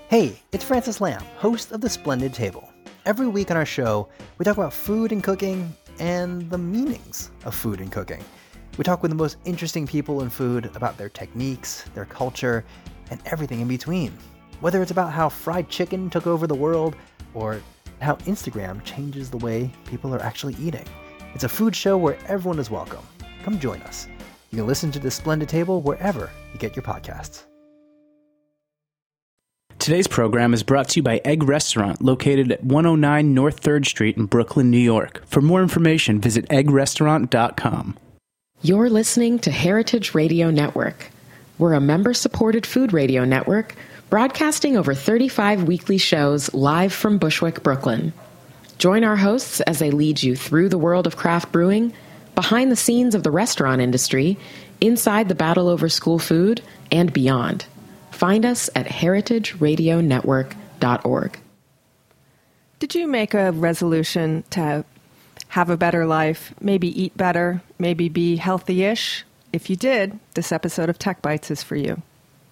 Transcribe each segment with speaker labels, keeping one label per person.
Speaker 1: Hey, it's Francis Lamb, host of The Splendid Table. Every week on our show, we talk about food and cooking and the meanings of food and cooking. We talk with the most interesting people in food about their techniques, their culture, and everything in between. Whether it's about how fried chicken took over the world or how Instagram changes the way people are actually eating. It's a food show where everyone is welcome. Come join us. You can listen to The Splendid Table wherever you get your podcasts.
Speaker 2: Today's program is brought to you by Egg Restaurant, located at 109 North 3rd Street in Brooklyn, New York. For more information, visit eggrestaurant.com.
Speaker 3: You're listening to Heritage Radio Network. We're a member-supported food radio network broadcasting over 35 weekly shows live from Bushwick, Brooklyn. Join our hosts as they lead you through the world of craft brewing, behind the scenes of the restaurant industry, inside the battle over school food, and beyond. Find us at heritageradionetwork.org.
Speaker 4: Did you make a resolution to have a better life, maybe eat better, maybe be healthy-ish? If you did, this episode of Tech Bites is for you.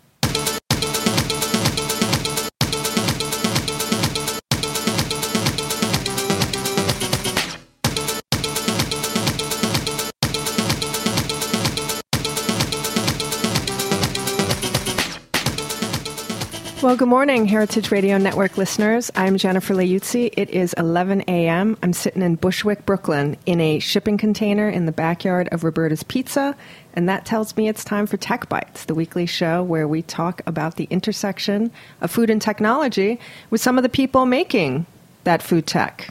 Speaker 4: Well, good morning, Heritage Radio Network listeners. I'm Jennifer Leuzzi. It is 11 a.m. I'm sitting in Bushwick, Brooklyn, in a shipping container in the backyard of Roberta's Pizza, and that tells me it's time for Tech Bites, the weekly show where we talk about the intersection of food and technology with some of the people making that food tech.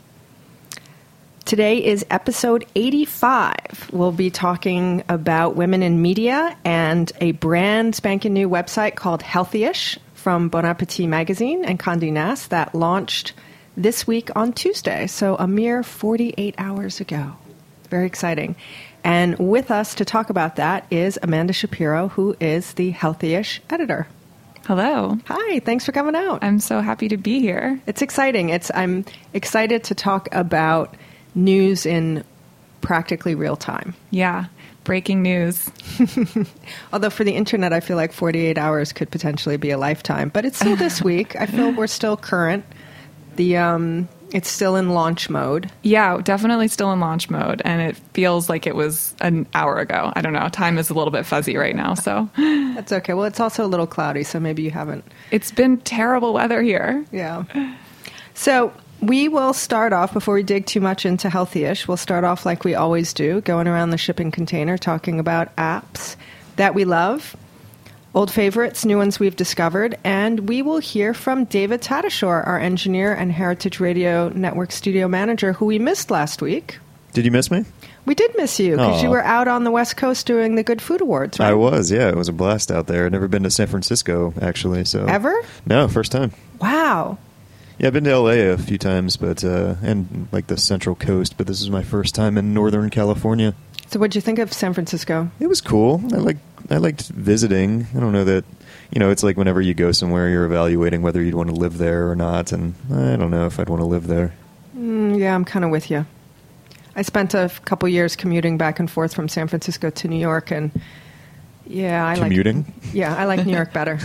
Speaker 4: Today is episode 85. We'll be talking about women in media and a brand spanking new website called Healthyish from Bon Appetit magazine and Condé Nast that launched this week on Tuesday, so a mere 48 hours ago. Very exciting. And with us to talk about that is Amanda Shapiro, who is the Healthyish editor.
Speaker 5: Hello.
Speaker 4: Hi, thanks for coming out.
Speaker 5: I'm so happy to be here.
Speaker 4: It's exciting. I'm excited to talk about news in practically real time.
Speaker 5: Yeah, breaking news.
Speaker 4: Although for the internet, I feel like 48 hours could potentially be a lifetime. But it's still this week. I feel we're still current. It's still in launch mode.
Speaker 5: Yeah, definitely still in launch mode. And it feels like it was an hour ago. I don't know. Time is a little bit fuzzy right now, so.
Speaker 4: That's okay. Well, it's also a little cloudy, so maybe you haven't.
Speaker 5: It's been terrible weather here.
Speaker 4: Yeah. So we will start off, before we dig too much into Healthyish, we'll start off like we always do, going around the shipping container, talking about apps that we love, old favorites, new ones we've discovered, and we will hear from David Tatasciore, our engineer and Heritage Radio Network studio manager, who we missed last week.
Speaker 6: Did you miss me?
Speaker 4: We did miss you, because you were out on the West Coast doing the Good Food Awards, right?
Speaker 6: I was, yeah. It was a blast out there. I'd never been to San Francisco, actually. So
Speaker 4: Ever?
Speaker 6: No, first time.
Speaker 4: Wow.
Speaker 6: Yeah, I've been to L.A. a few times, but and like the Central Coast, but this is my first time in Northern California.
Speaker 4: So what'd you think of San Francisco?
Speaker 6: It was cool. I liked visiting. I don't know that, it's like whenever you go somewhere, you're evaluating whether you'd want to live there or not, and I don't know if I'd want to live there.
Speaker 4: Yeah, I'm kind of with you. I spent a couple years commuting back and forth from San Francisco to New York, and yeah, I like New York better.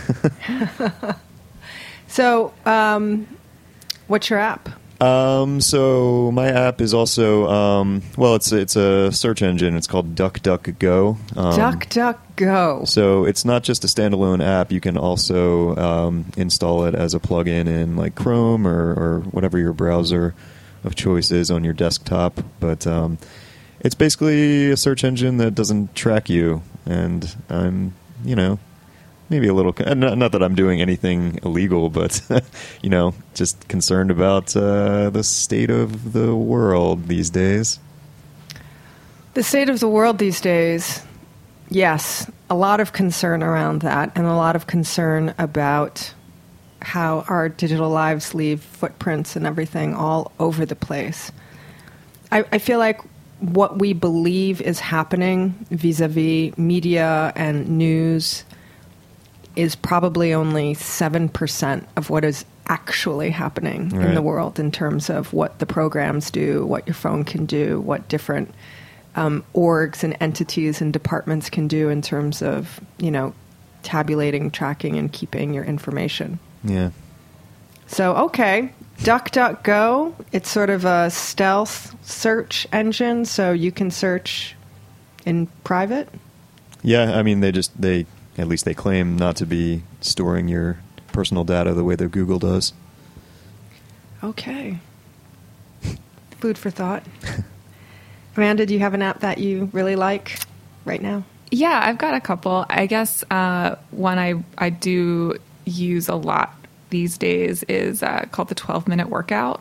Speaker 4: So, what's your app?
Speaker 6: So my app is also, it's a search engine. It's called DuckDuckGo.
Speaker 4: DuckDuckGo.
Speaker 6: So it's not just a standalone app. You can also install it as a plugin in like Chrome or whatever your browser of choice is on your desktop. But it's basically a search engine that doesn't track you. And I'm, maybe a little, not that I'm doing anything illegal, but, just concerned about the state of the world these days.
Speaker 4: The state of the world these days, yes, a lot of concern around that, and a lot of concern about how our digital lives leave footprints and everything all over the place. I feel like what we believe is happening vis-a-vis media and news is probably only 7% of what is actually happening in the world in terms of what the programs do, what your phone can do, what different orgs and entities and departments can do in terms of, tabulating, tracking, and keeping your information.
Speaker 6: Yeah.
Speaker 4: So, okay, DuckDuckGo, it's sort of a stealth search engine, so you can search in private?
Speaker 6: Yeah, I mean, they at least they claim not to be storing your personal data the way that Google does.
Speaker 4: Okay. Food for thought. Amanda, do you have an app that you really like right now?
Speaker 5: Yeah, I've got a couple. I guess one I do use a lot these days is called the 12-Minute Workout.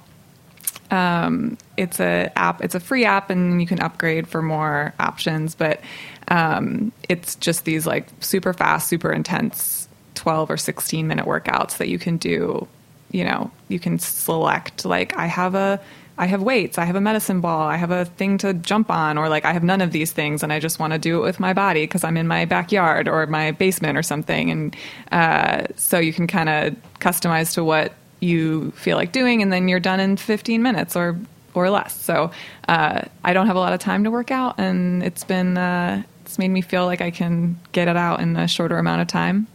Speaker 5: It's a free app, and you can upgrade for more options, but it's just these like super fast, super intense 12 or 16-minute workouts that you can do. You know, you can select like I have weights, I have a medicine ball, I have a thing to jump on, or like I have none of these things and I just want to do it with my body because I'm in my backyard or my basement or something. And so you can kind of customize to what you feel like doing, and then you're done in 15 minutes or less. So I don't have a lot of time to work out, and it's made me feel like I can get it out in a shorter amount of time.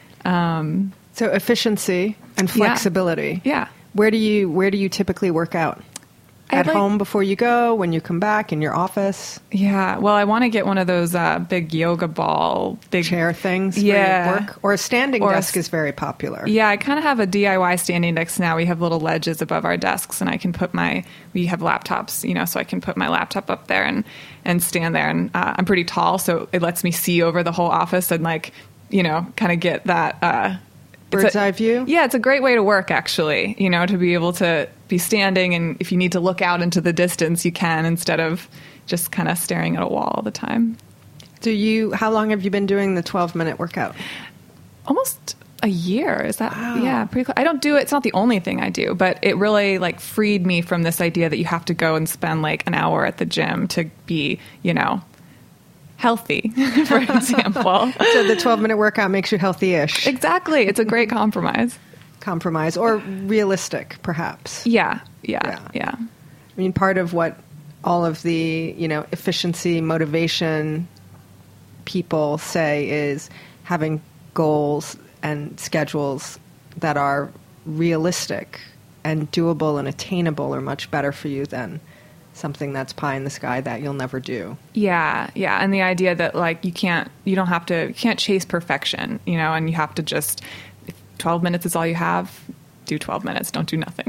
Speaker 4: So efficiency and flexibility.
Speaker 5: Yeah.
Speaker 4: Where do you typically work out? At home before you go, when you come back, in your office?
Speaker 5: Yeah. Well, I want to get one of those big yoga ball, big
Speaker 4: chair things
Speaker 5: yeah.
Speaker 4: where you work. Or a standing desk is very popular.
Speaker 5: Yeah, I kind of have a DIY standing desk now. We have little ledges above our desks, and I can put we have laptops, you know, so I can put my laptop up there and stand there. And I'm pretty tall, so it lets me see over the whole office and, like, you know, kind of get that
Speaker 4: bird's eye view?
Speaker 5: Yeah, it's a great way to work, actually, you know, to be able to be standing, and if you need to look out into the distance, you can, instead of just kind of staring at a wall all the time.
Speaker 4: How long have you been doing the 12-minute workout?
Speaker 5: Almost a year. Is that?
Speaker 4: Wow.
Speaker 5: Yeah, pretty close. I don't do it. It's not the only thing I do, but it really like freed me from this idea that you have to go and spend like an hour at the gym to be, you know, healthy, for example.
Speaker 4: So the 12-minute workout makes you healthy-ish.
Speaker 5: Exactly. It's a great compromise.
Speaker 4: Or realistic, perhaps.
Speaker 5: Yeah.
Speaker 4: I mean, part of what all of the, you know, efficiency, motivation people say is having goals and schedules that are realistic and doable and attainable are much better for you than something that's pie in the sky that you'll never do.
Speaker 5: Yeah. And the idea that like you can't chase perfection, you know, and you have to just, if 12 minutes is all you have, do 12 minutes, don't do nothing.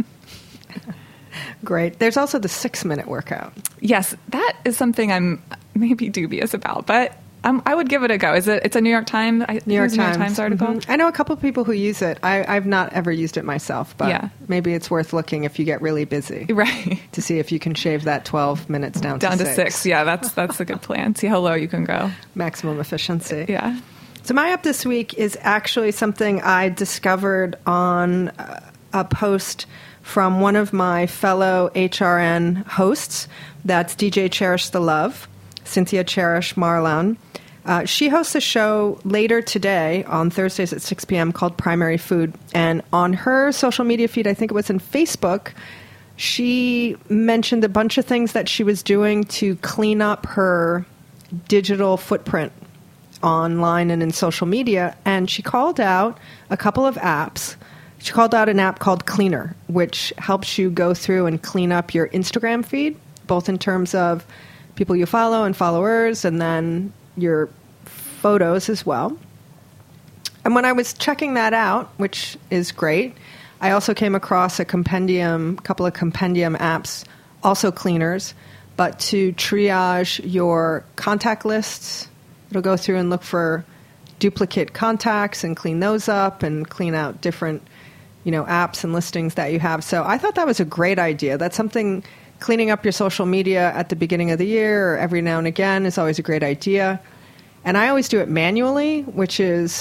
Speaker 4: Great. There's also the 6-minute workout.
Speaker 5: Yes, that is something I'm maybe dubious about, but I would give it a go. It's a New York Times article?
Speaker 4: Mm-hmm. I know a couple of people who use it. I've not ever used it myself, but maybe it's worth looking if you get really busy.
Speaker 5: Right.
Speaker 4: To see if you can shave that 12 minutes down
Speaker 5: to 6. Yeah, that's a good plan. See how low you can go.
Speaker 4: Maximum efficiency.
Speaker 5: Yeah.
Speaker 4: So my app this week is actually something I discovered on a post from one of my fellow HRN hosts. That's DJ Cherish the Love, Cynthia Cherish Marlon. She hosts a show later today on Thursdays at 6 p.m. called Primary Food. And on her social media feed, I think it was in Facebook, she mentioned a bunch of things that she was doing to clean up her digital footprint online and in social media. And she called out a couple of apps. She called out an app called Cleaner, which helps you go through and clean up your Instagram feed, both in terms of people you follow and followers, and then your photos as well. And when I was checking that out, which is great, I also came across a couple of compendium apps, also cleaners, but to triage your contact lists. It'll go through and look for duplicate contacts and clean those up and clean out different, you know, apps and listings that you have. So I thought that was a great idea. That's something, cleaning up your social media at the beginning of the year or every now and again is always a great idea. And I always do it manually, which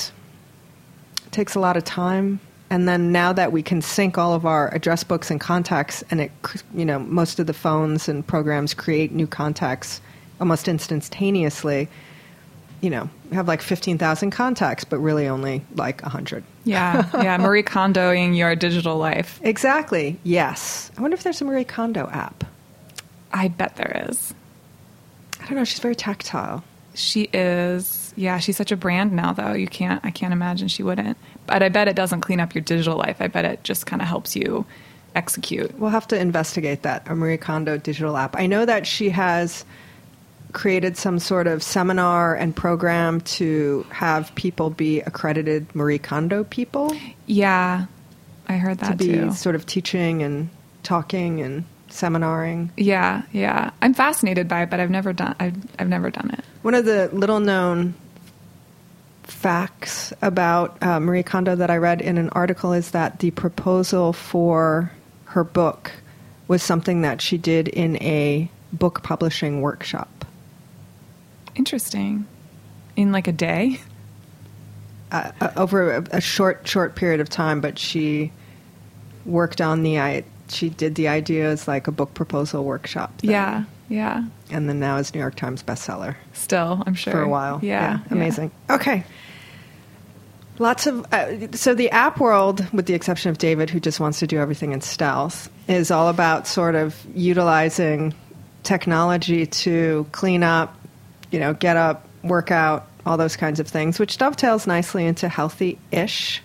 Speaker 4: takes a lot of time. And then now that we can sync all of our address books and contacts, and most of the phones and programs create new contacts almost instantaneously, you know, we have like 15,000 contacts, but really only like 100.
Speaker 5: Yeah. Marie Kondoing your digital life.
Speaker 4: Exactly. Yes. I wonder if there's a Marie Kondo app.
Speaker 5: I bet there is.
Speaker 4: I don't know. She's very tactile.
Speaker 5: She is. Yeah, she's such a brand now, though. I can't imagine she wouldn't. But I bet it doesn't clean up your digital life. I bet it just kind of helps you execute.
Speaker 4: We'll have to investigate that, a Marie Kondo digital app. I know that she has created some sort of seminar and program to have people be accredited Marie Kondo people.
Speaker 5: Yeah, I heard that too.
Speaker 4: To be sort of teaching and talking and seminaring.
Speaker 5: Yeah. I'm fascinated by it, but I've never done it.
Speaker 4: One of the little known facts about Marie Kondo that I read in an article is that the proposal for her book was something that she did in a book publishing workshop.
Speaker 5: Interesting. In like a day?
Speaker 4: Over a short period of time, but she worked on she did the ideas like a book proposal workshop thing.
Speaker 5: Yeah.
Speaker 4: And then now is New York Times bestseller.
Speaker 5: Still, I'm sure.
Speaker 4: For a while.
Speaker 5: Yeah.
Speaker 4: Amazing. Okay. Lots of, so the app world, with the exception of David, who just wants to do everything in stealth, is all about sort of utilizing technology to clean up, get up, work out, all those kinds of things, which dovetails nicely into Healthy-ish.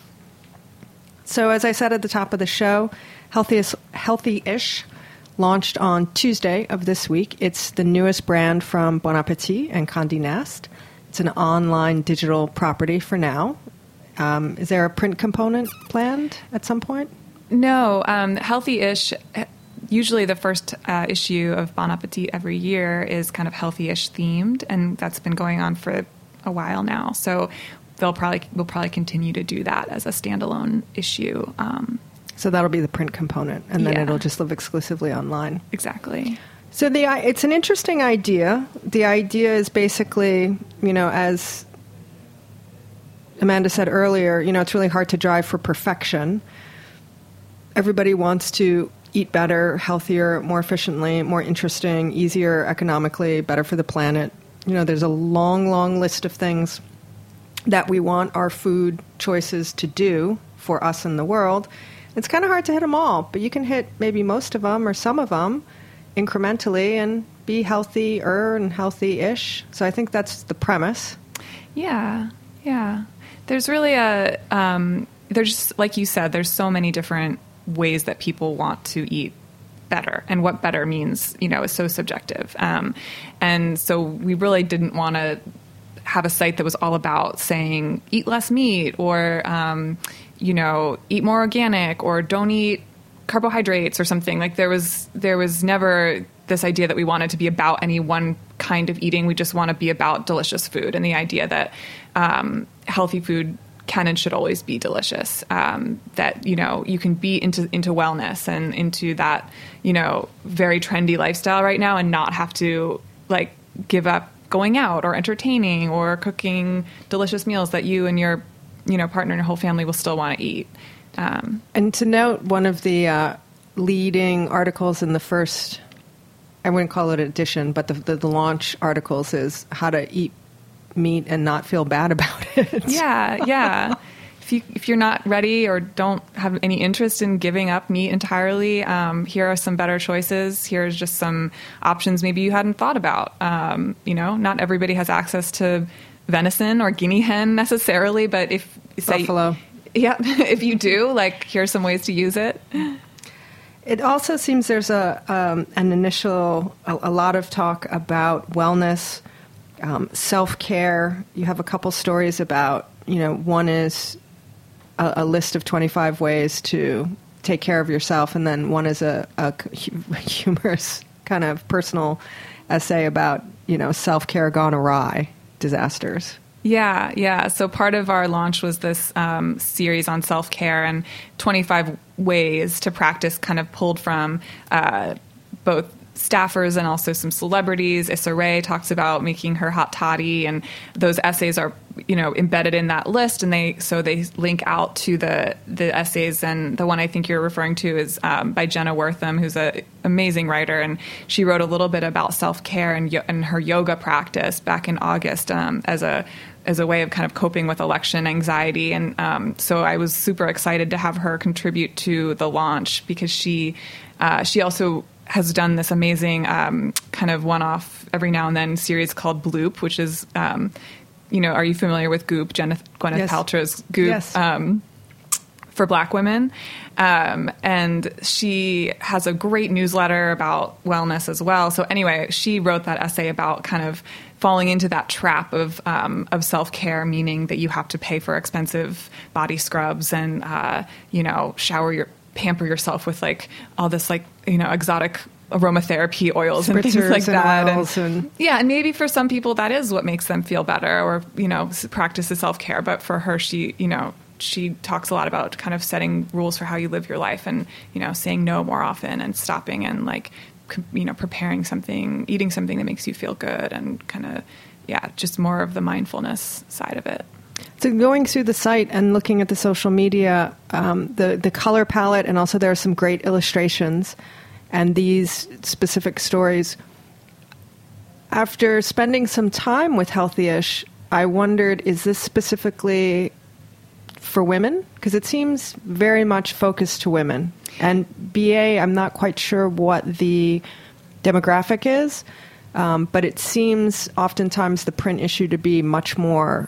Speaker 4: So as I said at the top of the show, Healthy-ish launched on Tuesday of this week. It's the newest brand from Bon Appetit and Condé Nast. It's an online digital property for now. Is there a print component planned at some point?
Speaker 5: No. Healthy-ish, usually the first issue of Bon Appetit every year is kind of healthy-ish themed, and that's been going on for a while now. So we'll probably continue to do that as a standalone issue.
Speaker 4: So that'll be the print component, and then it'll just live exclusively online.
Speaker 5: Exactly.
Speaker 4: So it's an interesting idea. The idea is basically, as Amanda said earlier, it's really hard to drive for perfection. Everybody wants to eat better, healthier, more efficiently, more interesting, easier economically, better for the planet. There's a long, long list of things that we want our food choices to do for us in the world. It's kind of hard to hit them all, but you can hit maybe most of them or some of them incrementally and be healthier and healthy-ish. So I think that's the premise.
Speaker 5: Yeah. There's really there's, like you said, there's so many different ways that people want to eat better, and what better means, is so subjective. And so we really didn't want to have a site that was all about saying eat less meat or, eat more organic or don't eat carbohydrates or something. Like there was never this idea that we wanted to be about any one kind of eating. We just want to be about delicious food, and the idea that healthy food can and should always be delicious. That you can be into wellness and into that very trendy lifestyle right now, and not have to like give up going out or entertaining or cooking delicious meals that you and your partner and your whole family will still want to eat.
Speaker 4: And to note, one of the leading articles in the first, I wouldn't call it edition, but the launch articles is how to eat meat and not feel bad about it.
Speaker 5: Yeah. If you're not ready or don't have any interest in giving up meat entirely, here are some better choices. Here's just some options maybe you hadn't thought about. Not everybody has access to venison or guinea hen necessarily, but if
Speaker 4: buffalo.
Speaker 5: If you do, here's some ways to use it.
Speaker 4: It also seems there's a lot of talk about wellness, self-care. You have a couple stories about, one is a list of 25 ways to take care of yourself, and then one is a humorous kind of personal essay about, self-care gone awry disasters.
Speaker 5: Yeah. So part of our launch was this series on self-care and 25 ways to practice, kind of pulled from both staffers and also some celebrities. Issa Rae talks about making her hot toddy, and those essays are, embedded in that list, and they link out to the essays. And the one I think you're referring to is by Jenna Wortham, who's an amazing writer, and she wrote a little bit about self-care and her yoga practice back in August as a way of kind of coping with election anxiety. And so I was super excited to have her contribute to the launch, because she also has done this amazing kind of one-off every now and then series called Bloop, which is, are you familiar with Goop, Gwyneth Paltrow's Goop?
Speaker 4: Yes.
Speaker 5: For Black women. And she has a great newsletter about wellness as well. So anyway, she wrote that essay about kind of falling into that trap of self-care, meaning that you have to pay for expensive body scrubs and, pamper yourself with like all this like, exotic aromatherapy oils and things like that. And maybe for some people that is what makes them feel better or, practices self-care. But for her, she talks a lot about kind of setting rules for how you live your life and, saying no more often and stopping and like, preparing something, eating something that makes you feel good and kind of, just more of the mindfulness side of it.
Speaker 4: So going through the site and looking at the social media, the color palette, and also there are some great illustrations and these specific stories. After spending some time with Healthyish, I wondered, is this specifically for women? Because it seems very much focused to women. And BA, I'm not quite sure what the demographic is, but it seems oftentimes the print issue to be much more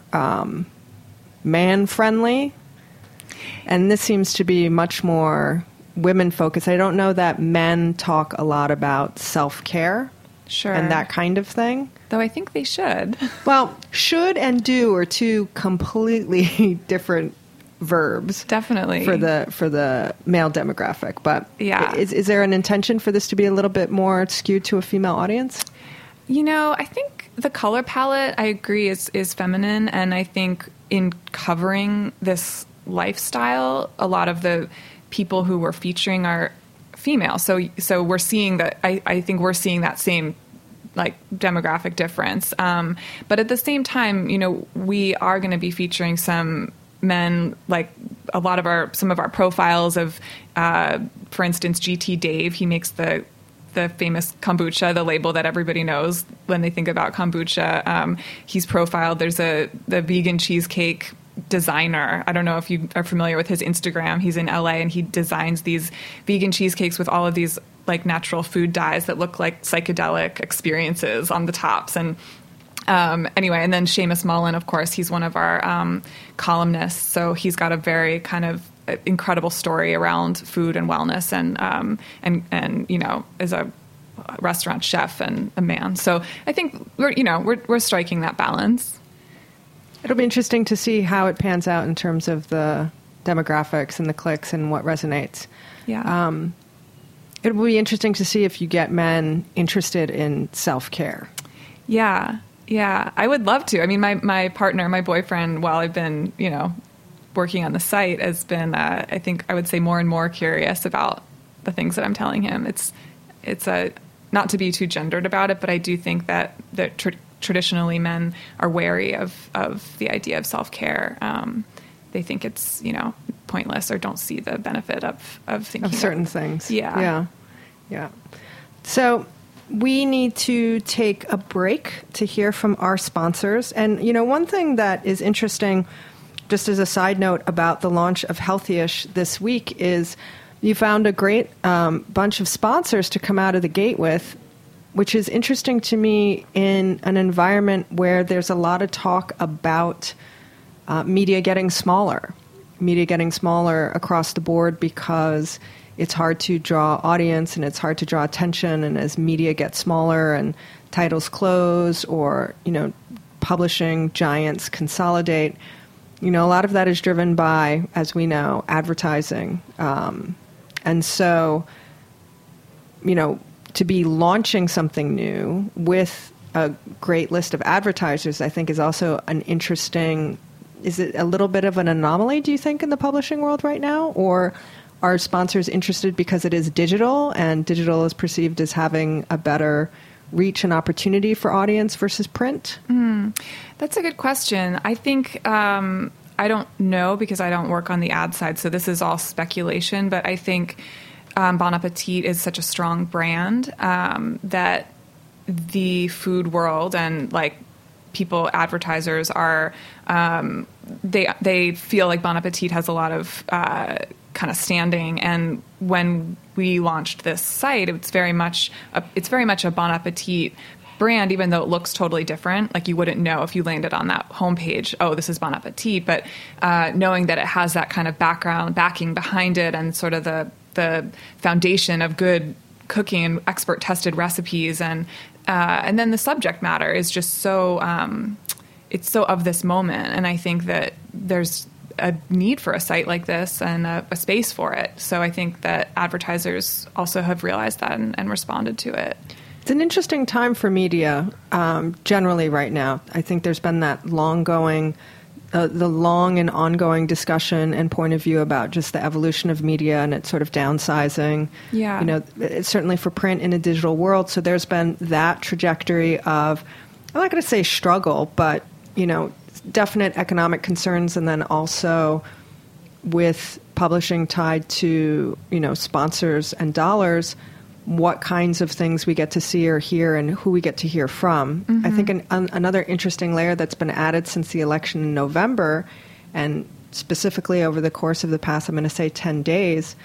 Speaker 4: man-friendly. And this seems to be much more women-focused. I don't know that men talk a lot about self-care.
Speaker 5: Sure.
Speaker 4: And that kind of thing.
Speaker 5: Though I think they should.
Speaker 4: Well, should and do are two completely different verbs.
Speaker 5: Definitely.
Speaker 4: For the male demographic. But is there an intention for this to be a little bit more skewed to a female audience?
Speaker 5: I think the color palette, I agree, is feminine. And I think in covering this lifestyle, a lot of the people who we're featuring are female. So we're seeing that. I think we're seeing that same like demographic difference. But at the same time, we are going to be featuring some men, like some of our profiles of, for instance, GT Dave. He makes the famous kombucha, the label that everybody knows when they think about kombucha. He's profiled. There's the vegan cheesecake designer. I don't know if you are familiar with his Instagram. He's in LA and he designs these vegan cheesecakes with all of these like natural food dyes that look like psychedelic experiences on the tops. And anyway, and then Seamus Mullen, of course, he's one of our columnists. So he's got a very kind of incredible story around food and wellness and is a restaurant chef and a man. So I think we're striking that balance.
Speaker 4: It'll be interesting to see how it pans out in terms of the demographics and the clicks and what resonates.
Speaker 5: Yeah.
Speaker 4: It will be interesting to see if you get men interested in self-care.
Speaker 5: Yeah. I would love to. I mean, my partner, my boyfriend, while I've been, working on the site, has been, I think I would say more and more curious about the things that I'm telling him. It's not to be too gendered about it, but I do think that traditionally men are wary of the idea of self-care. They think it's, pointless or don't see the benefit of thinking
Speaker 4: of certain things.
Speaker 5: Yeah.
Speaker 4: So we need to take a break to hear from our sponsors. And, one thing that is interesting, just as a side note about the launch of Healthyish this week, is you found a great bunch of sponsors to come out of the gate with, which is interesting to me in an environment where there's a lot of talk about media getting smaller across the board because it's hard to draw audience and it's hard to draw attention. And as media gets smaller and titles close or, publishing giants consolidate, a lot of that is driven by, as we know, advertising. And so, to be launching something new with a great list of advertisers, I think is also an interesting, is it a little bit of an anomaly, do you think, in the publishing world right now? Or are sponsors interested because it is digital and digital is perceived as having a better reach and opportunity for audience versus print?
Speaker 5: That's a good question. I think, I don't know because I don't work on the ad side, so this is all speculation, but I think Bon Appetit is such a strong brand that the food world and like people, advertisers are, they feel like Bon Appetit has a lot of kind of standing. And when we launched this site, it's very much a Bon Appetit brand, even though it looks totally different. Like, you wouldn't know if you landed on that homepage, oh, this is Bon Appetit. But knowing that it has that kind of backing behind it, and sort of the foundation of good cooking and expert tested recipes, and then the subject matter is just so it's so of this moment. And I think that there's a need for a site like this and a space for it. So I think that advertisers also have realized that and responded to it.
Speaker 4: It's an interesting time for media generally right now. I think there's been that the long and ongoing discussion and point of view about just the evolution of media and its sort of downsizing.
Speaker 5: Yeah.
Speaker 4: It's certainly for print in a digital world. So there's been that trajectory of, I'm not going to say struggle, but, definite economic concerns. And then also with publishing tied to, sponsors and dollars, what kinds of things we get to see or hear and who we get to hear from. Mm-hmm. I think another interesting layer that's been added since the election in November, and specifically over the course of the past, I'm going to say 10 days,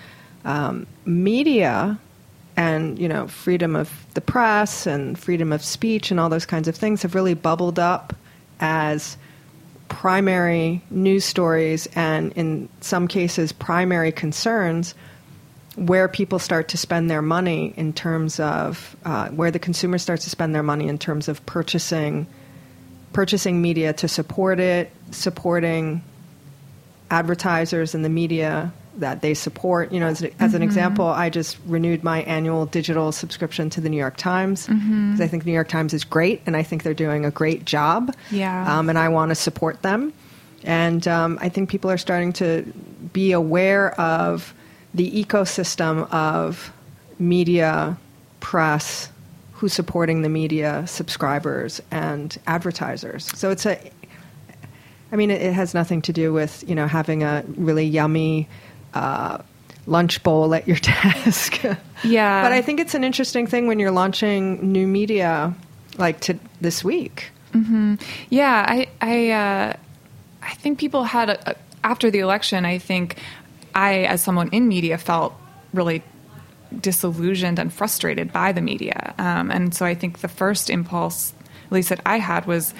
Speaker 4: media and, freedom of the press and freedom of speech and all those kinds of things have really bubbled up as primary news stories, and in some cases primary concerns, where people start to spend their money in terms of where the consumer starts to spend their money in terms of purchasing media to support it, supporting advertisers and the media that they support. As an example, I just renewed my annual digital subscription to the New York Times because I think the New York Times is great, and I think they're doing a great job.
Speaker 5: Yeah.
Speaker 4: And I want to support them. And I think people are starting to be aware of the ecosystem of media, press, who's supporting the media, subscribers, and advertisers. So it has nothing to do with, having a really yummy lunch bowl at your desk.
Speaker 5: Yeah.
Speaker 4: But I think it's an interesting thing when you're launching new media, like this week.
Speaker 5: Mm-hmm. Yeah, I think people had, after the election, I think I, as someone in media, felt really disillusioned and frustrated by the media. And so I think the first impulse, at least that I had, was,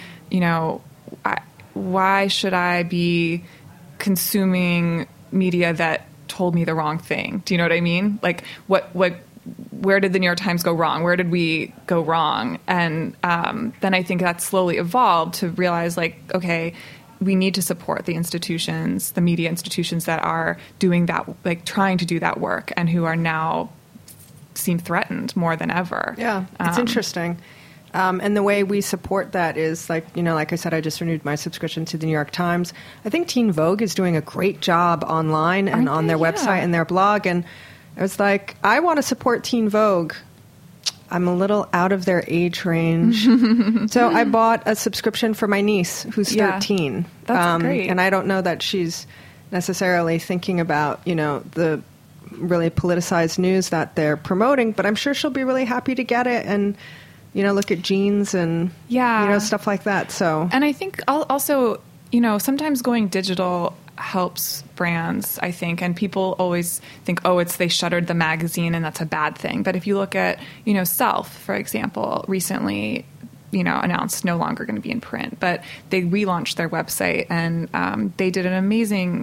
Speaker 5: why should I be consuming media that told me the wrong thing? Do you know what I mean? Like, where did the New York Times go wrong? Where did we go wrong? And then I think that slowly evolved to realize, like, okay, we need to support the institutions, the media institutions that are doing that, like trying to do that work, and who are now seem threatened more than ever.
Speaker 4: Yeah, it's interesting. And the way we support that is, like I said, I just renewed my subscription to the New York Times. I think Teen Vogue is doing a great job online and on their website and their blog. And I was like, I want to support Teen Vogue. I'm a little out of their age range. So I bought a subscription for my niece, who's 13.
Speaker 5: That's great.
Speaker 4: And I don't know that she's necessarily thinking about, the really politicized news that they're promoting, but I'm sure she'll be really happy to get it and, look at jeans and, stuff like that. So,
Speaker 5: and I think also, sometimes going digital helps brands, I think, and people always think, they shuttered the magazine and that's a bad thing. But if you look at, Self, for example, recently, announced no longer going to be in print, but they relaunched their website, and they did an amazing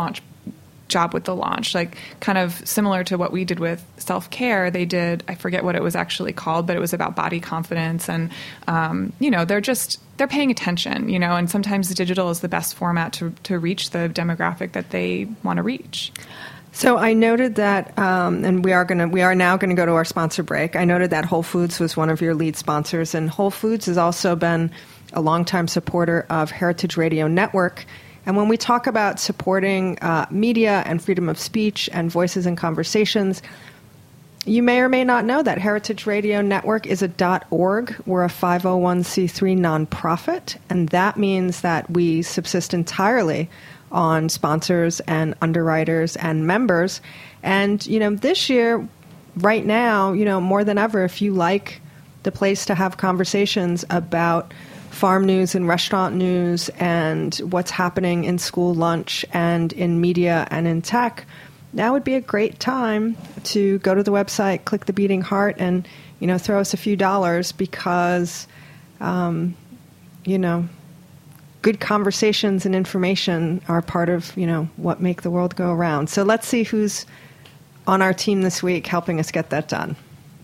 Speaker 5: job with the launch, like kind of similar to what we did with Self-Care. They did, I forget what it was actually called, but it was about body confidence, and they're paying attention, and sometimes digital is the best format to reach the demographic that they want to reach.
Speaker 4: So I noted that, and we are now going to go to our sponsor break. I noted that Whole Foods was one of your lead sponsors, and Whole Foods has also been a longtime supporter of Heritage Radio Network. And when we talk about supporting media and freedom of speech and voices and conversations, you may or may not know that Heritage Radio Network is a .org. We're a 501c3 nonprofit, and that means that we subsist entirely on sponsors and underwriters and members. And, this year, right now, more than ever, if you like the place to have conversations about farm news and restaurant news and what's happening in school lunch and in media and in tech, now would be a great time to go to the website, click the beating heart, and, throw us a few dollars because, good conversations and information are part of, what make the world go around. So let's see who's on our team this week helping us get that done.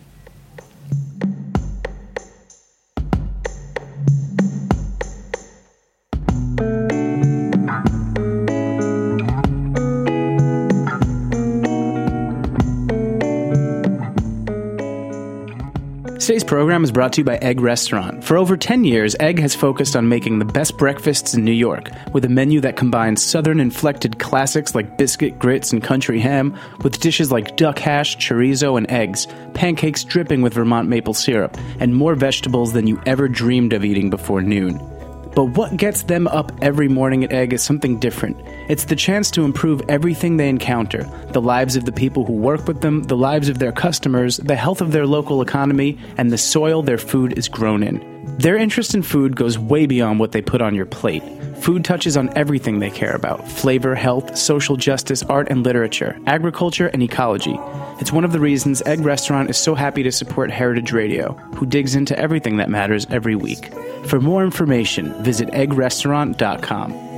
Speaker 2: Today's program is brought to you by Egg Restaurant. For over 10 years, Egg has focused on making the best breakfasts in New York, with a menu that combines Southern-inflected classics like biscuit, grits, and country ham, with dishes like duck hash, chorizo, and eggs, pancakes dripping with Vermont maple syrup, and more vegetables than you ever dreamed of eating before noon. But what gets them up every morning at Egg is something different. It's the chance to improve everything they encounter, the lives of the people who work with them, the lives of their customers, the health of their local economy, and the soil their food is grown in. Their interest in food goes way beyond what they put on your plate. Food touches on everything they care about: flavor, health, social justice, art and literature, agriculture, and ecology. It's one of the reasons Egg Restaurant is so happy to support Heritage Radio, who digs into everything that matters every week. For more information, visit eggrestaurant.com.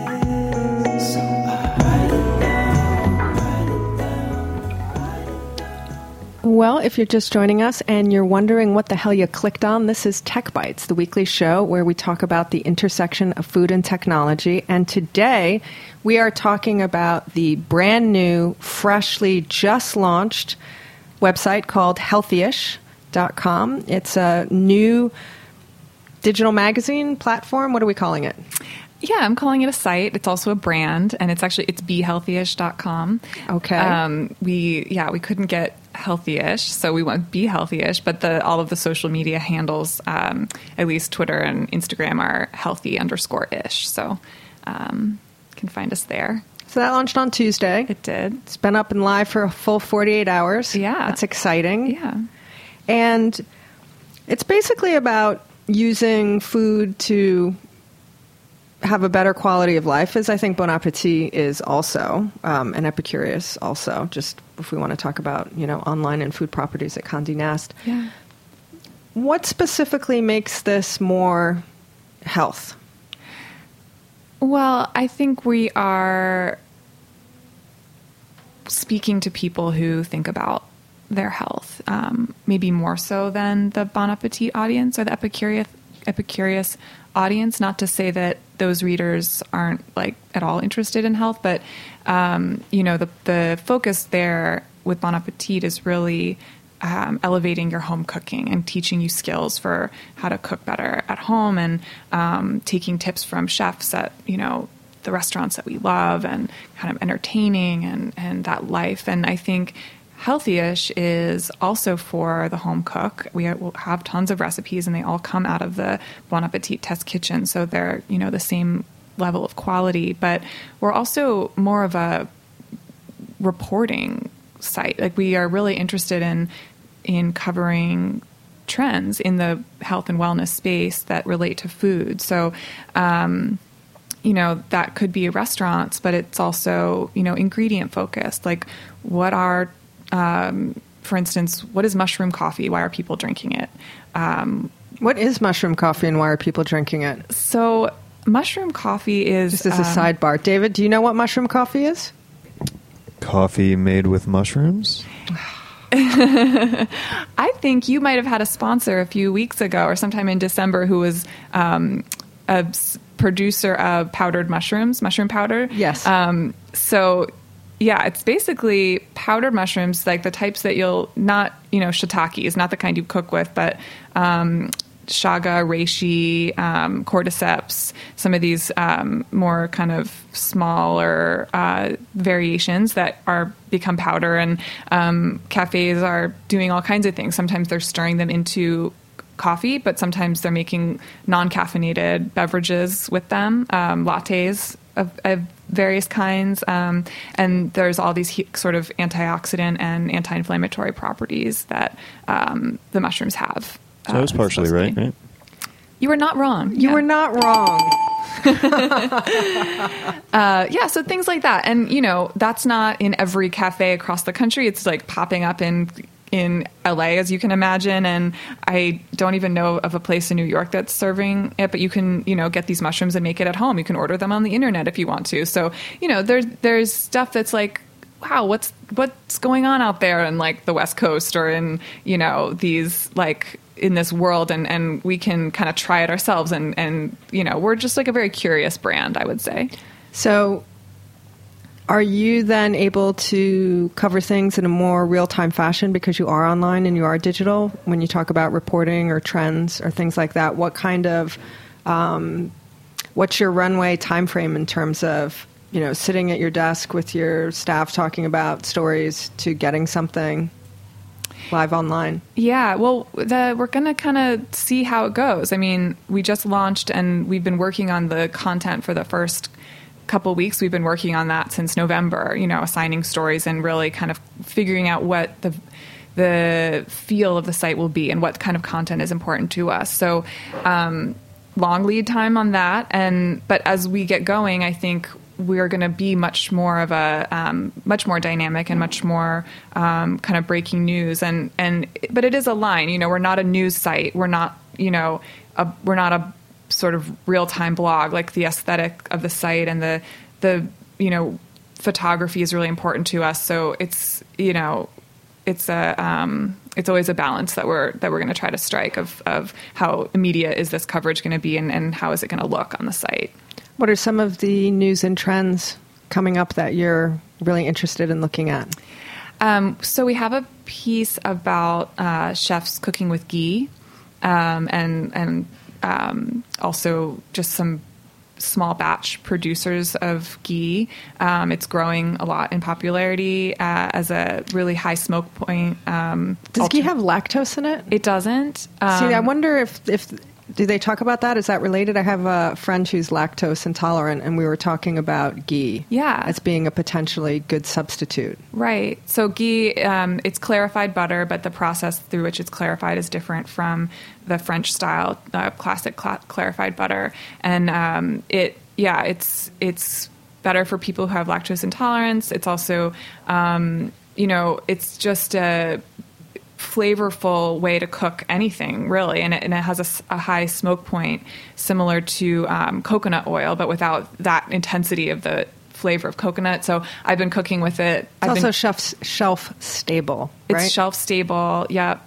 Speaker 4: Well, if you're just joining us and you're wondering what the hell you clicked on, this is Tech Bites, the weekly show where we talk about the intersection of food and technology. And today we are talking about the brand new, freshly just launched website called Healthyish.com. It's a new digital magazine platform. What are we calling it?
Speaker 5: Yeah, I'm calling it a site. It's also a brand, and it's BeHealthyish.com.
Speaker 4: Okay.
Speaker 5: We couldn't get Healthyish, so we went Be Healthyish, but all of the social media handles, at least Twitter and Instagram, are healthy_ish. So can find us there.
Speaker 4: So that launched on Tuesday.
Speaker 5: It did.
Speaker 4: It's been up and live for a full 48 hours.
Speaker 5: Yeah.
Speaker 4: That's exciting.
Speaker 5: Yeah.
Speaker 4: And it's basically about using food to have a better quality of life, as I think Bon Appetit is also, and Epicurious also, just if we want to talk about, online and food properties at Condé Nast.
Speaker 5: Yeah.
Speaker 4: What specifically makes this more health?
Speaker 5: Well, I think we are speaking to people who think about their health, maybe more so than the Bon Appetit audience or the Epicurious audience. Not to say that those readers aren't at all interested in health, but the focus there with Bon Appetit is really elevating your home cooking and teaching you skills for how to cook better at home, and taking tips from chefs at the restaurants that we love, and kind of entertaining and that life. And I think Healthyish is also for the home cook. We will have tons of recipes, and they all come out of the Bon Appetit test kitchen, so they're the same level of quality. But we're also more of a reporting site. We are really interested in covering trends in the health and wellness space that relate to food. So that could be restaurants, but it's also ingredient focused. What are for instance, what is mushroom coffee? Why are people drinking it?
Speaker 4: What is mushroom coffee, and why are people drinking it?
Speaker 5: So mushroom coffee is...
Speaker 4: Just as a sidebar. David, do you know what mushroom coffee is?
Speaker 6: Coffee made with mushrooms?
Speaker 5: I think you might have had a sponsor a few weeks ago or sometime in December who was a producer of powdered mushrooms, mushroom powder.
Speaker 4: Yes.
Speaker 5: So... yeah, it's basically powdered mushrooms, like the types that you'll not, shiitake is not the kind you cook with, but chaga, reishi, cordyceps, some of these more kind of smaller variations that are become powder. And cafes are doing all kinds of things. Sometimes they're stirring them into coffee, but sometimes they're making non-caffeinated beverages with them, lattes of various kinds, and there's all these sort of antioxidant and anti-inflammatory properties that the mushrooms have.
Speaker 6: So I was partially right?
Speaker 5: You were not wrong.
Speaker 4: You were not wrong.
Speaker 5: Yeah, so things like that. And, that's not in every cafe across the country. It's like popping up in LA, as you can imagine. And I don't even know of a place in New York that's serving it, but you can, get these mushrooms and make it at home. You can order them on the internet if you want to. So, there's stuff that's like, wow, what's going on out there in like the West Coast or in, these like in this world, and we can kind of try it ourselves. And we're just like a very curious brand, I would say.
Speaker 4: So are you then able to cover things in a more real-time fashion because you are online and you are digital when you talk about reporting or trends or things like that? What kind of, what's your runway time frame in terms of, sitting at your desk with your staff talking about stories to getting something live online?
Speaker 5: Yeah, well, we're going to kind of see how it goes. I mean, we just launched and we've been working on the content for the first couple weeks. We've been working on that since November, assigning stories and really kind of figuring out what the feel of the site will be and what kind of content is important to us. So long lead time on that. But as we get going, I think we're going to be much more of a much more dynamic and much more kind of breaking news. But it is a line. We're not a news site. We're not we're not a sort of real-time blog. Like the aesthetic of the site and the photography is really important to us. So it's it's always a balance that we're going to try to strike of how immediate is this coverage going to be and how is it going to look on the site.
Speaker 4: What are some of the news and trends coming up that you're really interested in looking at?
Speaker 5: So we have a piece about chefs cooking with ghee, and also just some small batch producers of ghee. It's growing a lot in popularity as a really high smoke point.
Speaker 4: Does ghee have lactose in it?
Speaker 5: It doesn't.
Speaker 4: See, I wonder if do they talk about that? Is that related? I have a friend who's lactose intolerant, and we were talking about ghee as being a potentially good substitute.
Speaker 5: Right. So ghee, it's clarified butter, but the process through which it's clarified is different from the French style classic clarified butter. And it's better for people who have lactose intolerance. It's also, it's just a flavorful way to cook anything, really, and it has a high smoke point similar to coconut oil, but without that intensity of the flavor of coconut. So I've been cooking with it.
Speaker 4: It's also shelf stable, right?
Speaker 5: It's shelf stable, yeah.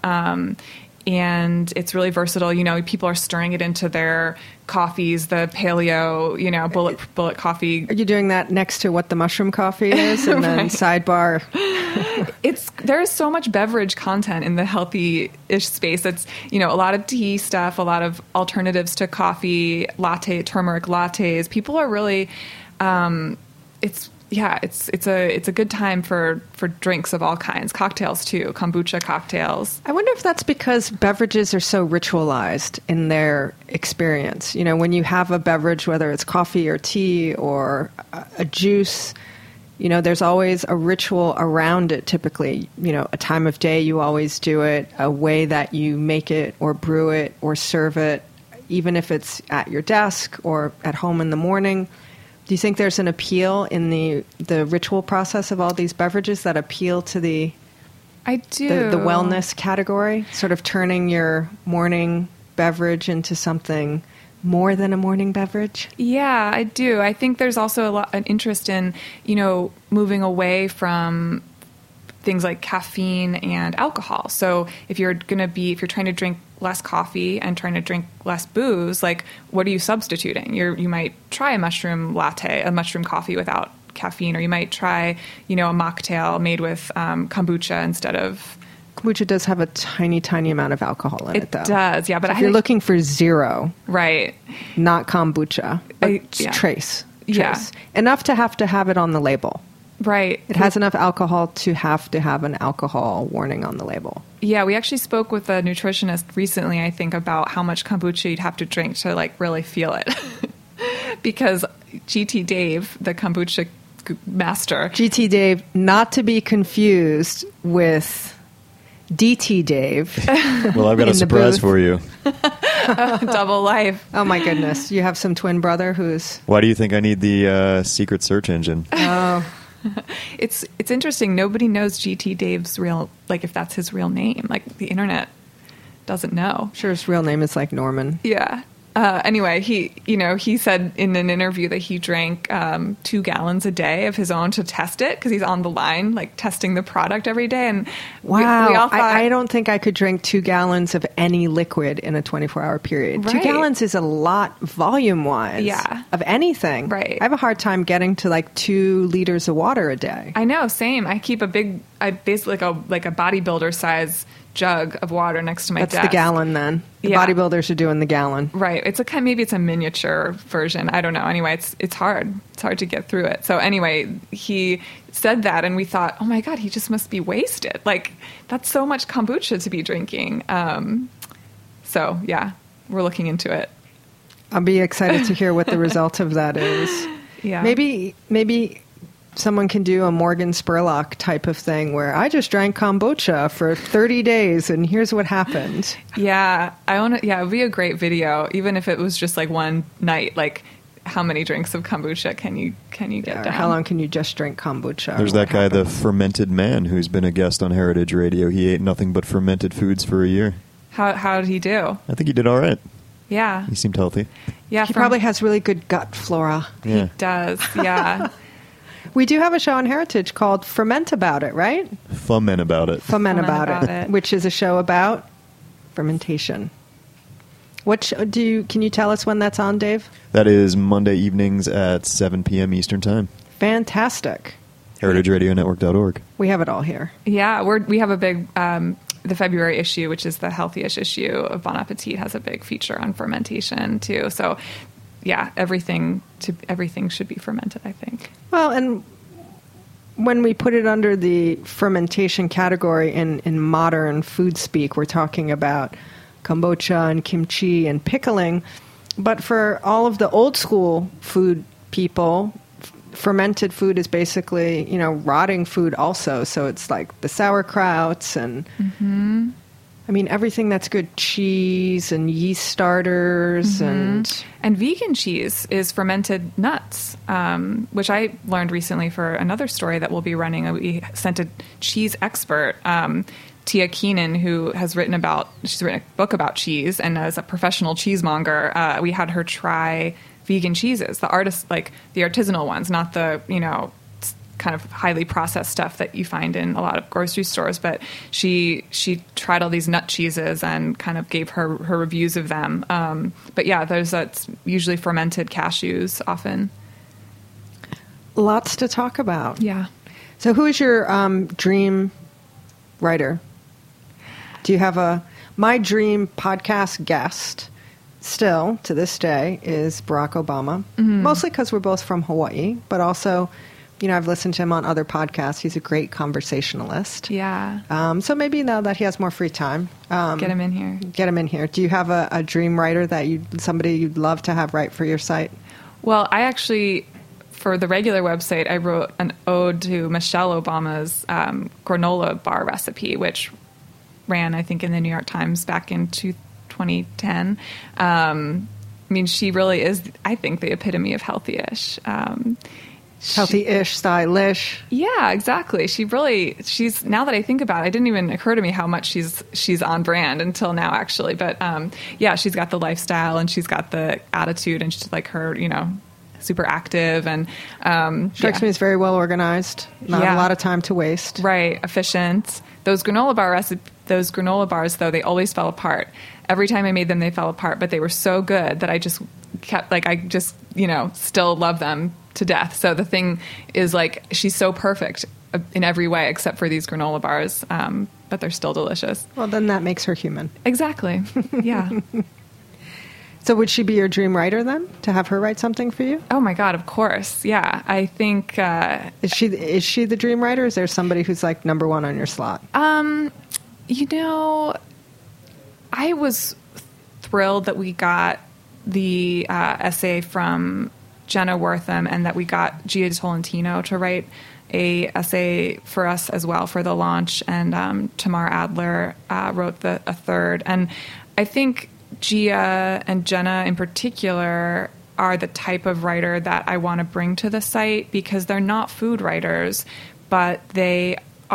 Speaker 5: And it's really versatile. People are stirring it into their coffees, the paleo, bullet coffee. Are
Speaker 4: you doing that next to what the mushroom coffee is? And then sidebar.
Speaker 5: There is so much beverage content in the healthy-ish space. It's, a lot of tea stuff, a lot of alternatives to coffee, turmeric lattes. People are really, it's a good time for drinks of all kinds, cocktails too, kombucha cocktails.
Speaker 4: I wonder if that's because beverages are so ritualized in their experience. When you have a beverage, whether it's coffee or tea or a juice, there's always a ritual around it typically. A time of day you always do it, a way that you make it or brew it or serve it, even if it's at your desk or at home in the morning. Do you think there's an appeal in the ritual process of all these beverages that appeal to the wellness category, sort of turning your morning beverage into something more than a morning beverage?
Speaker 5: Yeah, I do. I think there's also an interest in, moving away from things like caffeine and alcohol. So if you're trying to drink less coffee and trying to drink less booze, like what are you substituting? You might try a mushroom latte, a mushroom coffee without caffeine, or you might try, a mocktail made with kombucha instead of.
Speaker 4: Kombucha does have a tiny, tiny amount of alcohol in it, though.
Speaker 5: It does, yeah. But
Speaker 4: so if you're looking for zero,
Speaker 5: right?
Speaker 4: Not kombucha, but trace.
Speaker 5: Yeah,
Speaker 4: enough to have it on the label.
Speaker 5: Right.
Speaker 4: It has enough alcohol to have an alcohol warning on the label.
Speaker 5: Yeah, we actually spoke with a nutritionist recently, I think, about how much kombucha you'd have to drink to really feel it. Because GT Dave, the kombucha master.
Speaker 4: GT Dave, not to be confused with DT Dave.
Speaker 6: Well, I've got a surprise for you.
Speaker 5: Double life.
Speaker 4: Oh my goodness. You have some twin brother who's...
Speaker 6: Why do you think I need the secret search engine?
Speaker 4: Oh,
Speaker 5: It's interesting. Nobody knows GT Dave's real, like if that's his real name. Like the internet doesn't know.
Speaker 4: sure his real name is like Norman.
Speaker 5: Yeah. Anyway, he said in an interview that he drank 2 gallons a day of his own to test it because he's on the line, like testing the product every day. And
Speaker 4: Wow.
Speaker 5: we all thought,
Speaker 4: I don't think I could drink 2 gallons of any liquid in a 24-hour period. 2
Speaker 5: Right.
Speaker 4: gallons is a lot volume-wise
Speaker 5: Yeah.
Speaker 4: of anything.
Speaker 5: Right.
Speaker 4: I have a hard time getting to like 2 liters of water a day.
Speaker 5: I know, same. I keep basically like a bodybuilder size jug of water next to my
Speaker 4: That's
Speaker 5: desk.
Speaker 4: the gallon then. The
Speaker 5: Yeah.
Speaker 4: bodybuilders are doing the gallon.
Speaker 5: Right. Maybe it's a miniature version. I don't know. Anyway, it's hard. It's hard to get through it. So anyway, he said that and we thought, oh my God, he just must be wasted. Like that's so much kombucha to be drinking. So yeah, we're looking into it.
Speaker 4: I'll be excited to hear what the result of that is.
Speaker 5: Yeah.
Speaker 4: Maybe someone can do a Morgan Spurlock type of thing where I just drank kombucha for 30 days and here's what happened.
Speaker 5: Yeah. It would be a great video, even if it was just like one night, like how many drinks of kombucha can you get
Speaker 4: Or
Speaker 5: down?
Speaker 4: how long can you just drink kombucha?
Speaker 6: There's
Speaker 4: or
Speaker 6: that
Speaker 4: what
Speaker 6: guy, the
Speaker 4: happens?
Speaker 6: fermented man, who's been a guest on Heritage Radio. He ate nothing but fermented foods for a year.
Speaker 5: How did he do?
Speaker 6: I think he did all right.
Speaker 5: Yeah.
Speaker 6: He seemed healthy.
Speaker 5: Yeah.
Speaker 4: He probably has really good gut flora.
Speaker 6: Yeah.
Speaker 5: He does. Yeah.
Speaker 4: We do have a show on Heritage called Ferment About It, right?
Speaker 6: Foment about it.
Speaker 4: Foment
Speaker 5: Foment
Speaker 4: About
Speaker 5: About
Speaker 4: It,
Speaker 5: It.
Speaker 4: which is a show about fermentation. Can you tell us when that's on, Dave?
Speaker 6: That is Monday evenings at 7 p.m. Eastern Time.
Speaker 4: Fantastic.
Speaker 6: HeritageRadioNetwork.org.
Speaker 4: We have it all here.
Speaker 5: Yeah, we have a big the February issue, which is the healthy-ish issue of Bon Appetit, has a big feature on fermentation too. So, yeah, everything should be fermented, I think.
Speaker 4: Well, and when we put it under the fermentation category in modern food speak, we're talking about kombucha and kimchi and pickling. But for all of the old school food people, fermented food is basically, rotting food also. So it's like the sauerkrauts and, I mean, everything that's good, cheese and yeast starters and...
Speaker 5: And vegan cheese is fermented nuts, which I learned recently for another story that we'll be running. We sent a cheese expert, Tia Keenan, who has she's written a book about cheese, and as a professional cheesemonger, we had her try vegan cheeses, the artisanal ones, not the, kind of highly processed stuff that you find in a lot of grocery stores. But she tried all these nut cheeses and kind of gave her reviews of them. But yeah, that's usually fermented cashews often.
Speaker 4: Lots to talk about.
Speaker 5: Yeah.
Speaker 4: So who is your dream writer? Do you have my dream podcast guest still to this day is Barack Obama, mostly because we're both from Hawaii, but also, I've listened to him on other podcasts. He's a great conversationalist.
Speaker 5: Yeah.
Speaker 4: So maybe now that he has more free time,
Speaker 5: Get him in here.
Speaker 4: Get him in here. Do you have a dream writer somebody you'd love to have write for your site?
Speaker 5: Well, I actually, for the regular website, I wrote an ode to Michelle Obama's granola bar recipe, which ran, I think, in the New York Times back in 2010. I mean, she really is, I think, the epitome of healthy-ish.
Speaker 4: Healthy-ish, stylish.
Speaker 5: Yeah, exactly. She's, now that I think about it, it didn't even occur to me how much she's on brand until now, actually. But yeah, she's got the lifestyle and she's got the attitude, and she's like her, super active and
Speaker 4: Strikes me as very well organized. Not a lot of time to waste.
Speaker 5: Right, efficient. Those granola bars, though, they always fell apart. Every time I made them, they fell apart, but they were so good that I just kept, still love them to death. So the thing is, she's so perfect in every way except for these granola bars, but they're still delicious.
Speaker 4: Well, then that makes her human.
Speaker 5: Exactly. Yeah.
Speaker 4: So would she be your dream writer then, to have her write something for you?
Speaker 5: Oh my God, of course. Yeah. I think,
Speaker 4: Is she the dream writer? Is there somebody who's number one on your slot?
Speaker 5: I was thrilled that we got the essay from Jenna Wortham and that we got Gia Tolentino to write a essay for us as well for the launch. And Tamar Adler wrote a third. And I think Gia and Jenna in particular are the type of writer that I want to bring to the site, because they're not food writers, but they're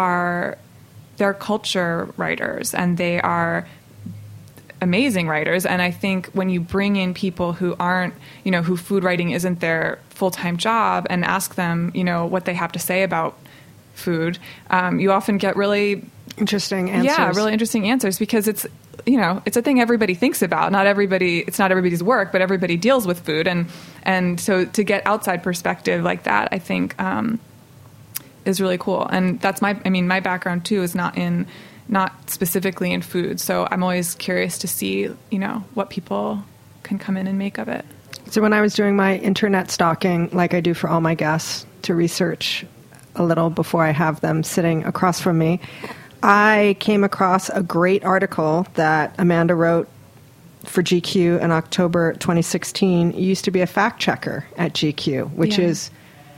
Speaker 5: culture writers, and they are amazing writers. And I think when you bring in people who aren't, who food writing isn't their full-time job, and ask them, what they have to say about food, you often get really
Speaker 4: interesting answers.
Speaker 5: Yeah, really interesting answers, because it's a thing everybody thinks about. It's not everybody's work, but everybody deals with food. And so to get outside perspective like that, I think, is really cool. And that's my background too is not specifically in food. So I'm always curious to see, what people can come in and make of it.
Speaker 4: So when I was doing my internet stalking, like I do for all my guests, to research a little before I have them sitting across from me, I came across a great article that Amanda wrote for GQ in October 2016. You used to be a fact checker at GQ, which is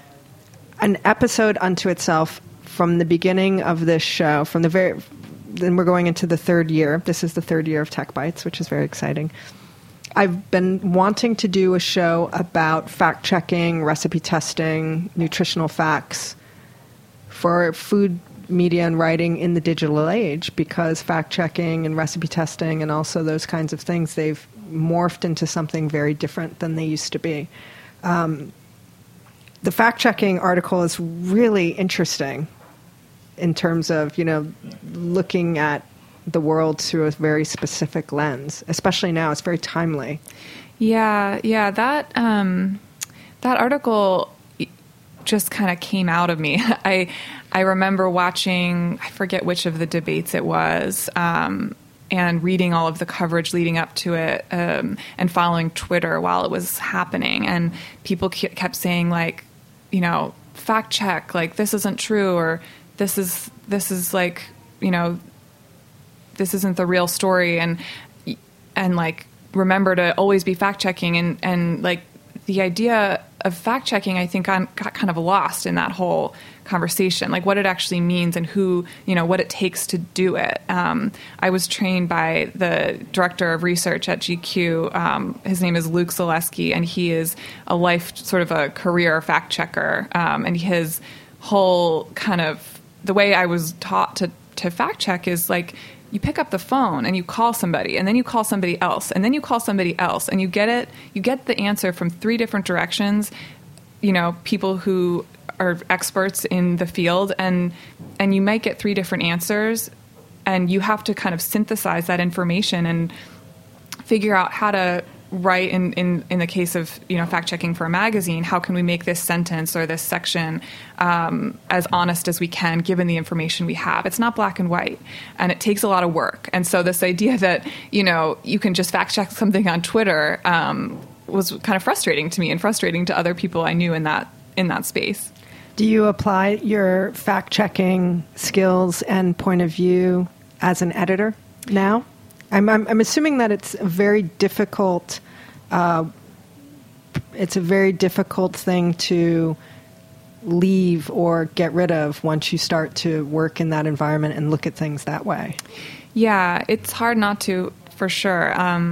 Speaker 4: an episode unto itself from the beginning of this show, then we're going into the third year. This is the third year of Tech Bites, which is very exciting. I've been wanting to do a show about fact checking, recipe testing, nutritional facts for food media and writing in the digital age, because fact checking and recipe testing and also those kinds of things, they've morphed into something very different than they used to be. The fact checking article is really interesting in terms of, looking at the world through a very specific lens, especially now. It's very timely.
Speaker 5: Yeah. That article just kind of came out of me. I remember watching, I forget which of the debates it was, and reading all of the coverage leading up to it, and following Twitter while it was happening. And people kept saying, like, fact check, like, this isn't true, or this is like, this isn't the real story. And like, remember to always be fact checking. And like, the idea of fact checking, I think, got kind of lost in that whole conversation, like what it actually means and who, what it takes to do it. I was trained by the director of research at GQ. His name is Luke Zaleski, and he is sort of a career fact checker. And his whole kind of, the way I was taught to fact check is like, you pick up the phone and you call somebody, and then you call somebody else, and then you call somebody else, and you get the answer from 3 different directions, people who are experts in the field, and you might get 3 different answers, and you have to kind of synthesize that information and figure out how to write in the case of, fact checking for a magazine, how can we make this sentence or this section as honest as we can given the information we have. It's not black and white, and it takes a lot of work. And so this idea that, you can just fact check something on Twitter was kind of frustrating to me and frustrating to other people I knew in that space.
Speaker 4: Do you apply your fact checking skills and point of view as an editor now? I'm assuming that it's a very difficult. It's a very difficult thing to leave or get rid of once you start to work in that environment and look at things that way.
Speaker 5: Yeah, it's hard not to, for sure.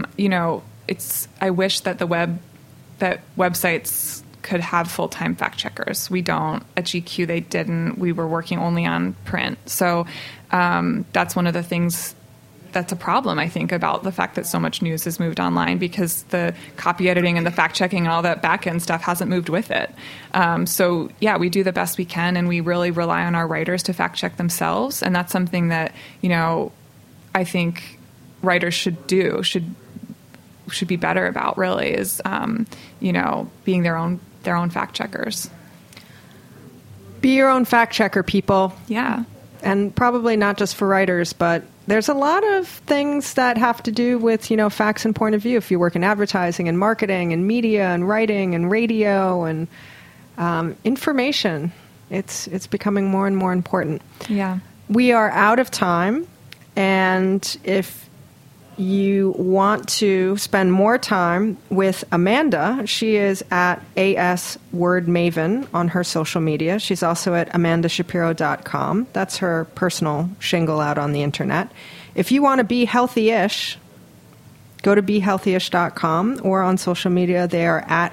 Speaker 5: I wish that that websites could have full-time fact checkers. We don't. At GQ, they didn't. We were working only on print. So that's one of the things that's a problem, I think, about the fact that so much news has moved online, because the copy editing and the fact checking and all that back end stuff hasn't moved with it. So yeah, we do the best we can, and we really rely on our writers to fact check themselves. And that's something that, I think writers should do, should be better about, really, is, being their own fact checkers.
Speaker 4: Be your own fact checker, people.
Speaker 5: Yeah.
Speaker 4: And probably not just for writers, but there's a lot of things that have to do with, facts and point of view. If you work in advertising and marketing and media and writing and radio and information, it's becoming more and more important.
Speaker 5: Yeah.
Speaker 4: We are out of time, and if you want to spend more time with Amanda, she is at AS Word Maven on her social media. She's also at amandashapiro.com. That's her personal shingle out on the internet. If you want to be healthy-ish, go to BeHealthyish.com, or on social media, they are at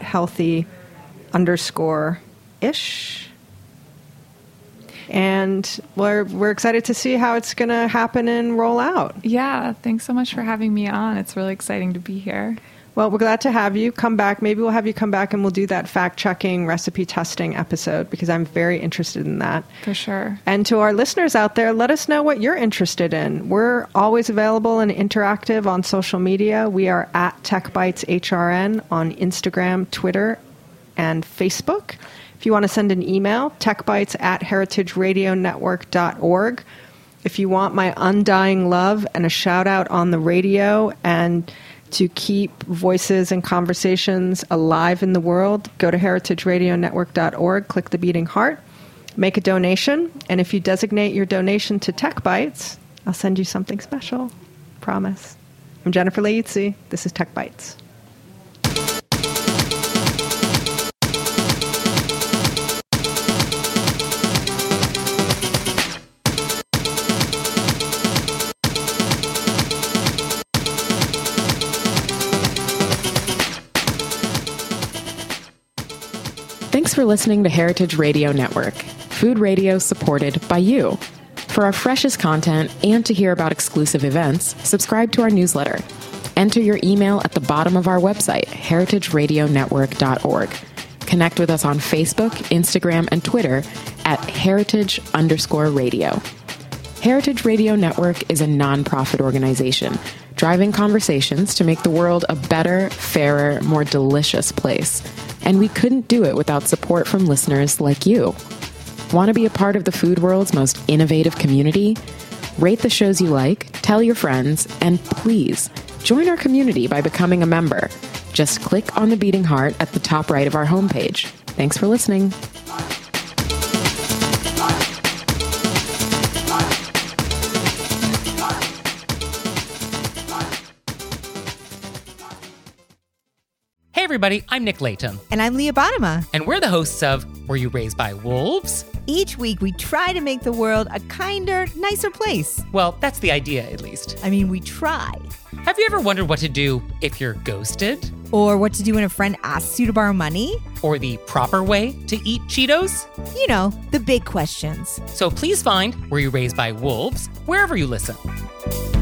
Speaker 4: healthy_ish. And we're excited to see how it's going to happen and roll out.
Speaker 5: Yeah, thanks so much for having me on. It's really exciting to be here.
Speaker 4: Well, we're glad to have you come back. Maybe we'll have you come back and we'll do that fact-checking, recipe testing episode, because I'm very interested in that.
Speaker 5: For sure.
Speaker 4: And to our listeners out there, let us know what you're interested in. We're always available and interactive on social media. We are at TechBitesHRN on Instagram, Twitter, and Facebook. If you want to send an email, techbites@heritageradionetwork.org. If you want my undying love and a shout-out on the radio and to keep voices and conversations alive in the world, go to heritageradionetwork.org, click the beating heart, make a donation, and if you designate your donation to Tech Bites, I'll send you something special. Promise. I'm Jennifer Leitzi. This is Tech Bites.
Speaker 3: Thanks for listening to Heritage Radio Network, food radio supported by you. For our freshest content and to hear about exclusive events, subscribe to our newsletter. Enter your email at the bottom of our website, heritageradionetwork.org. Connect with us on Facebook, Instagram, and Twitter at heritage_radio. Heritage Radio Network is a nonprofit organization driving conversations to make the world a better, fairer, more delicious place. And we couldn't do it without support from listeners like you. Want to be a part of the food world's most innovative community? Rate the shows you like, tell your friends, and please join our community by becoming a member. Just click on the beating heart at the top right of our homepage. Thanks for listening.
Speaker 7: Hey everybody, I'm Nick Latham.
Speaker 8: And I'm Leah Bottoма.
Speaker 7: And we're the hosts of Were You Raised by Wolves?
Speaker 8: Each week we try to make the world a kinder, nicer place.
Speaker 7: Well, that's the idea, at least.
Speaker 8: I mean, we try.
Speaker 7: Have you ever wondered what to do if you're ghosted?
Speaker 8: Or what to do when a friend asks you to borrow money?
Speaker 7: Or the proper way to eat Cheetos?
Speaker 8: You know, the big questions.
Speaker 7: So please find Were You Raised by Wolves wherever you listen.